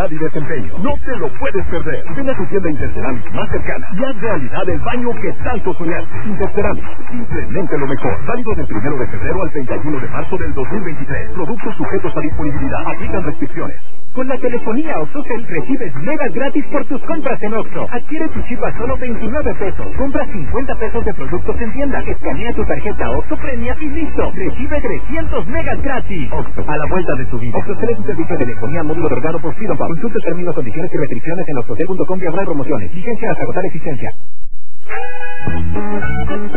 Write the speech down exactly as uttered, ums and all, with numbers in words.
calidad y desempeño. No te lo puedes perder. Ven a tu tienda Interceramic más cercana y haz realidad el baño que tanto soñaste. Interceramic, simplemente lo mejor. Válido del primero de febrero al treinta y uno de marzo del dos mil veintitrés. Productos sujetos a disponibilidad. Aplican restricciones. Con la telefonía OXXOCEL recibes megas gratis por tus compras en Oxxo. Adquiere tu chip a solo veintinueve pesos. Compra cincuenta pesos de productos en tienda. Escanea tu tarjeta OXXO Premia y listo. Recibe trescientos megas gratis. Oxxo, a la vuelta de tu vida. OXXOCEL es un servicio de telefonía móvil otorgado por Freedom Pub. Consulta términos, condiciones y restricciones en oxxocel punto com diagonal promociones. Vigencia hasta agotar existencia.